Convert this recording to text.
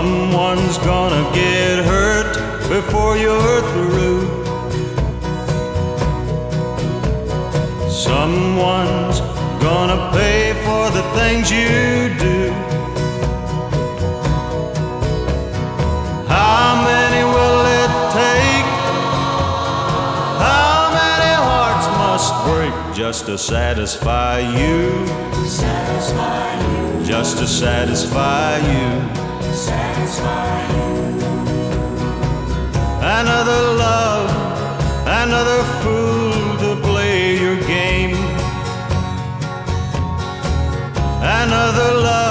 Someone's gonna get hurt before you're through. Someone's gonna pay for the things you do. How many will it take? How many hearts must break just to satisfy you? Satisfy you. Just to satisfy you. Satisfy you. Another love, another fool to play your game. Another love.